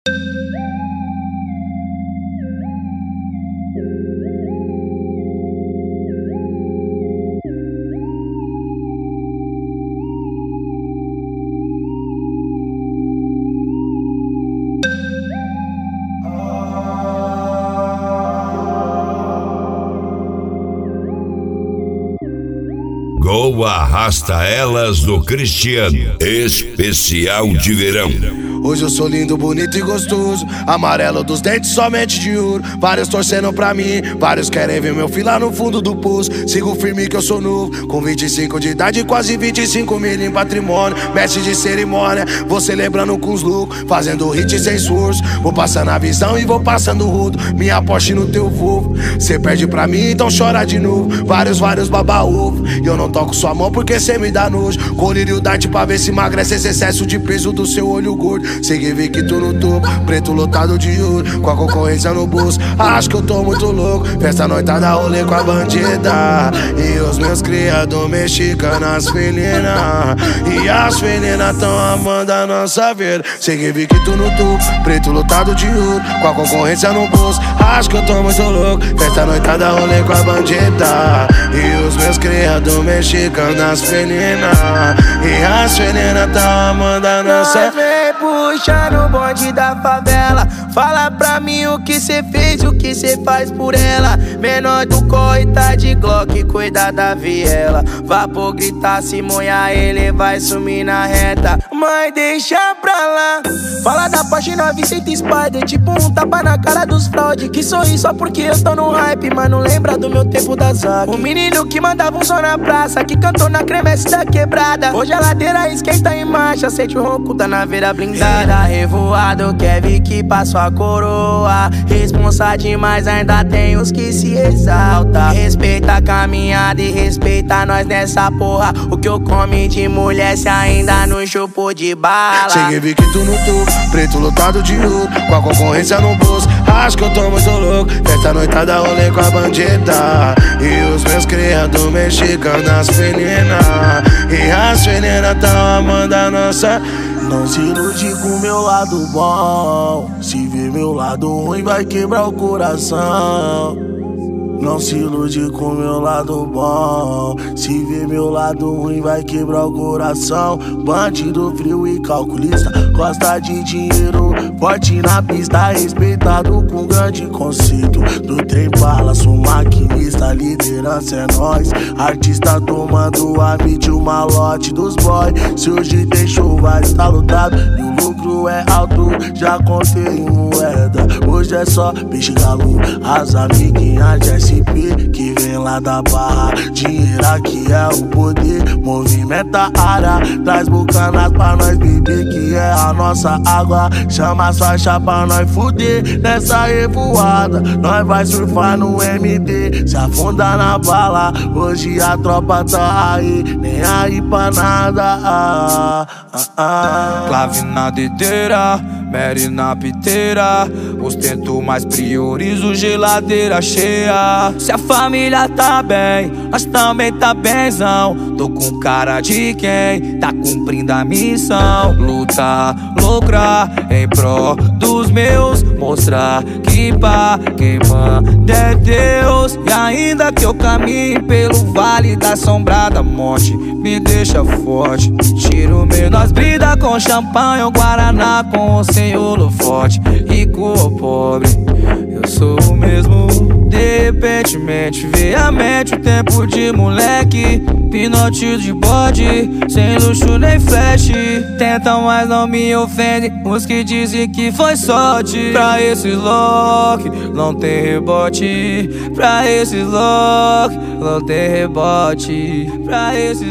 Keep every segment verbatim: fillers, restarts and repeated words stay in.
Go Arrasta Elas do Cristiano, especial de verão. Hoje eu sou lindo, bonito e gostoso, amarelo dos dentes, somente de ouro. Vários torcendo pra mim, vários querem ver meu filho lá no fundo do poço. Sigo firme que eu sou novo, com vinte e cinco de idade, quase vinte e cinco mil em patrimônio. Mestre de cerimônia, vou celebrando com os loucos, fazendo hit sem esforço. Vou passando a visão e vou passando rudo, minha Porsche no teu Volvo. Cê perde pra mim, então chora de novo. Vários, vários baba-ovo, e eu não toco sua mão porque cê me dá nojo. Colírio dart pra ver se emagrece esse excesso de peso do seu olho gordo. Segui vi que tu no topo, preto lotado de ouro, com a concorrência no bolso. Acho que eu tô muito louco, festa noitada, rolê com a bandida. E os meus criados mexicanas felinas, e as felinas tão amando a nossa vida. Segui vi que tu no topo, preto lotado de ouro, com a concorrência no bolso. Acho que eu tô muito louco, festa noitada, rolê com a bandida. E os meus criados mexicanas felinas, e as felinas tão amando a nossa vida. Puxando o bonde da favela, fala pra mim o que cê fez, o que cê faz por ela. Menor do corre, tá de Glock, cuida da viela. Vapor gritar, se molhar, ele vai sumir na reta. Mãe, deixa pra lá. Fala da Porsche nove cento Spider, tipo um tapa na cara dos fraude. Que sorri só porque eu tô no hype, mas não lembra do meu tempo da zaga. O menino que mandava um som na praça, que cantou na cremesse da quebrada. Hoje a ladeira esquenta em marcha, sente o ronco da naveira blindada. Revoado, quer vir que passou a coroa. Responsa demais, ainda tem os que se exalta. Respeita a caminhada e respeita nós nessa porra. O que eu come de mulher se ainda não chupou de bala. Cheguei, vi que tu no topo, preto lotado de ouro, com a concorrência no bolso. Acho que eu tô muito louco, festa noitada, rolê com a bandida. E os meus criados mexicanas felinas, e as felinas tão amando a nossa. Não se ilude com o meu lado bom, se ver meu lado ruim vai quebrar o coração. Não se ilude com o meu lado bom, se ver meu lado ruim vai quebrar o coração. Bandido frio e calculista, gosta de dinheiro, forte na pista, respeitado com grande conceito. Do trem bala, sou maquinista, liderança é nós. Artista tomando a mídia, o malote dos boy. Se hoje tem show vai estar lotado e o lucro é alto, já contei em moeda. Hoje é só peixe galo, as amiguinhas de S P que vem lá da barra. Dinheiro aqui é o poder, movimenta a área, traz bucanas pra nós beber, que é a nossa água. Chama as faixas pra nós fuder nessa revoada. Nós vai surfar no M D, se afundar na bala. Hoje a tropa tá aí, nem aí pra nada. ah, ah, ah. Clave na dedeira, Mary na piteira, ostento, mas priorizo geladeira cheia. Se a família tá bem, nós também tá benzão. Tô com cara de quem tá cumprindo a missão. Lutar, lucrar em pró dos meus, mostrar que pra quem manda é Deus. E ainda que eu caminhe pelo vale da assombrada morte, me deixa forte, tiro medo. Nós brinda com champanhe ou guaraná, com o senhor forte, rico ou pobre, eu sou o mesmo. De repente, mente, veemente, o tempo de moleque, pinote de bode, sem luxo nem flash. Tentam, mas não me ofendem os que dizem que foi sorte. Pra esses lock, não tem rebote. Pra esses lock, não tem rebote. Pra esses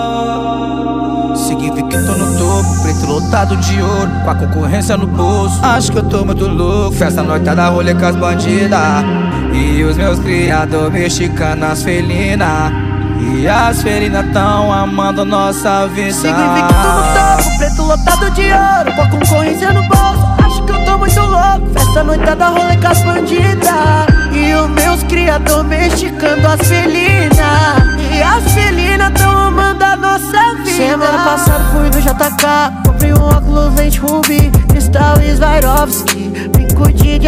lock. Significa que tô no topo, preto lotado de ouro, com a concorrência no bolso. Acho que eu tô muito louco, festa noitada, rolê com as bandidas. E os meus criados mexicanas felinas, e as felinas tão amando nossa vida. Significa que tô no topo, preto lotado de ouro, com a concorrência no bolso. Acho que eu tô muito louco, festa noitada, rolê com as bandidas. E os meus criados mexicanos, as felinas, e as felinas tão amando a nossa vida. Semana passada fui no J K, comprei um óculos lente Ruby, cristal Swarovski.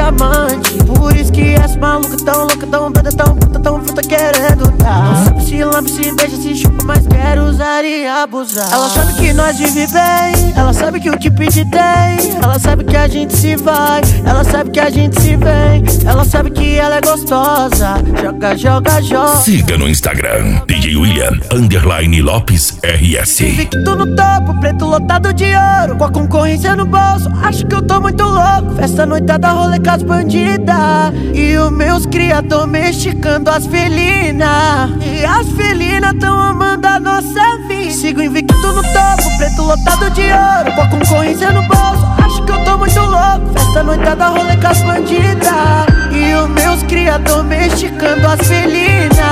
diamante. Por isso que essa maluca tão louca, tão doida, tão puta, tão fruta querendo dar. Não sabe se lambe, se beija, se chupa, mas quer usar e abusar. Ela sabe que nós vive bem, ela sabe que o que pedir tem. Ela sabe que a gente se vai, ela sabe que a gente se vem. Ela sabe que ela é gostosa, joga, joga, joga. Siga no Instagram, D J William, underline Lopes R S. Invicto no topo, preto lotado de ouro, com a concorrência no bolso, acho que eu tô muito louco. Festa noitada, rolê com as bandidas, e os meus cria domesticando as felinas. E as felinas tão amando a nossa vida. Sigo invicto no topo, preto lotado de ouro, com a concorrência no bolso, acho que eu tô muito louco. Festa noitada, rolê com as bandidas, e os meus cria domesticando as felinas.